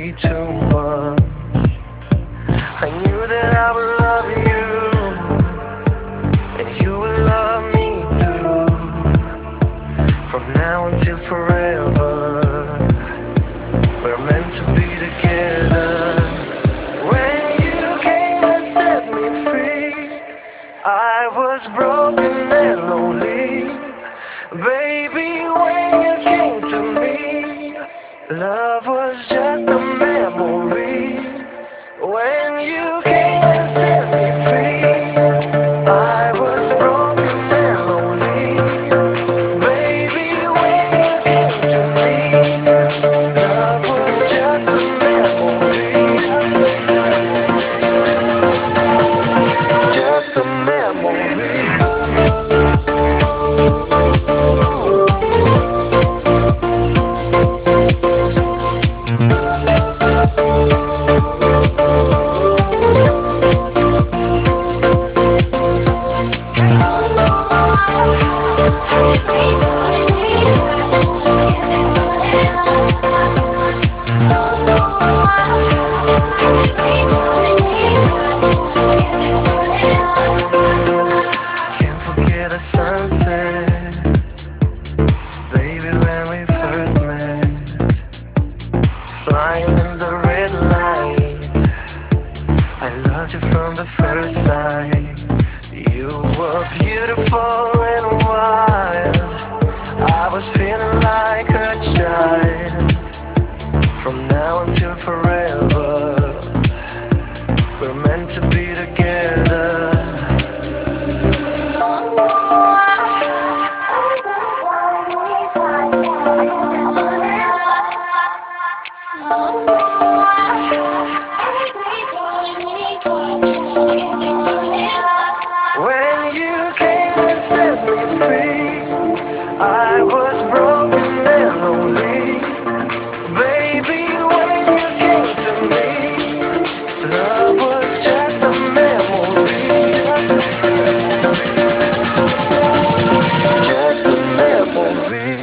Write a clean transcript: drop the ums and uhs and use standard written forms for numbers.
be too much. I knew that I would love you, and you would love me too. From now until forever, we're meant to be together. When you came and set me free, I was broken and lonely. Baby, when you came to me, love was just a memory. When you came and set me free, I was broken and lonely. Baby, when you came to me, love was just a memory. Just a memory. Can't forget a sunset, baby, when we first met. Flying in the red light, I loved you from the first sight. You were beautiful and wild. I was feeling like a child. From now until forever, we're meant to be together. When you came and set me free, I was broken and lonely. Baby, when you came to me, love was just a memory. Just a memory.